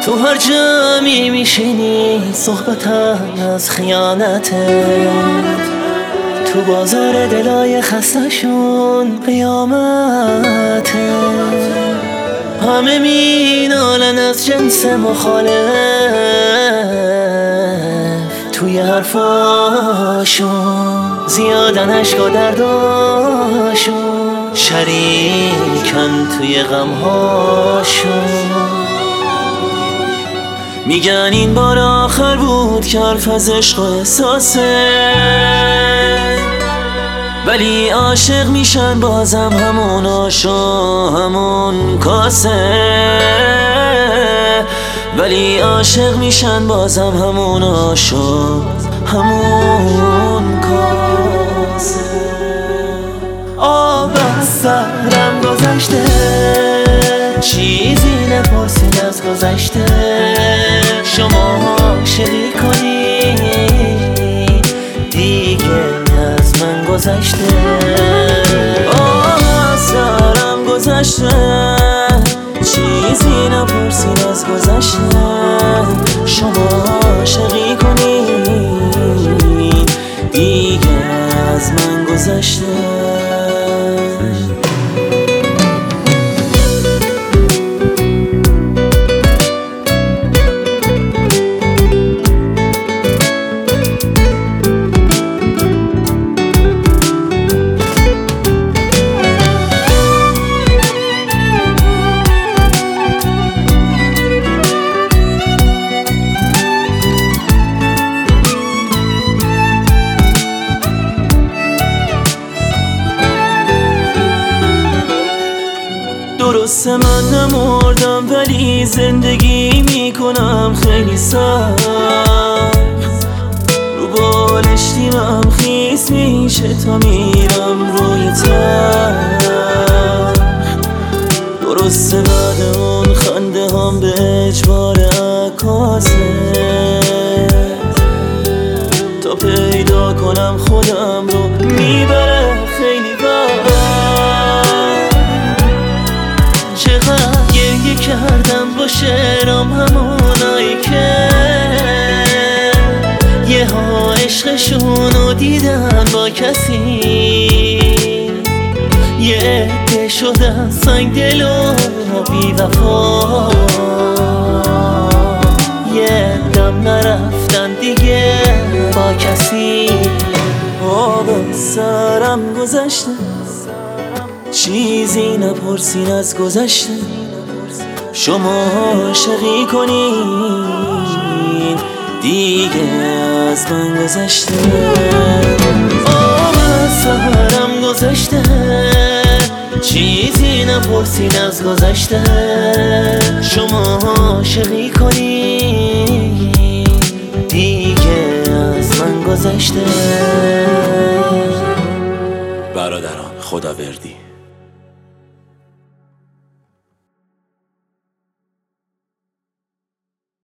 تو هر جمعی میشینی صحبت از خیانته، تو بازار دلای خستشون قیامته. همه مینالن از جنس مخالف، توی حرفاشون زیادن عشق و درداشون، شریکن توی غمهاشون. میگن این بار آخر بود که حرف از عشق و احساسه، ولی عاشق میشن بازم همون آشو همون کاسه، ولی عاشق میشن بازم همون آشو همون کاسه. آب از سرم گذشته، چیزی نپرسین از گذشته. شما عاشقی کنی دیگه از من گذشته. آب از سرم گذشته، چیزی نپرسین از گذشته. شما عاشقی کنی دیگه از من گذشته. درسته من نمردم ولی زندگی میکنم خیلی سخت، رو بالشتیمم خیس میشه تا میرم روی تخت. درسته بعد اون خنده هم به اجبار عکاسه، تا پیدا کنم خودم رو میبره خیلی وقت. چقدر گریه کردم با شعرام همونایی که یه ها عشقشونو دیدن با کسی، یه عده شدن سنگ دل و بی وفا، یه دم نرفتن دیگه با کسی. آب سرم گذشته، چیزی نپرسین از گذشته. شما عاشقی کنین دیگه از من گذشته. آب از سرم گذشته، چیزی نپرسین از گذشته. شما عاشقی کنین دیگه از من گذشته. برادران خداوردی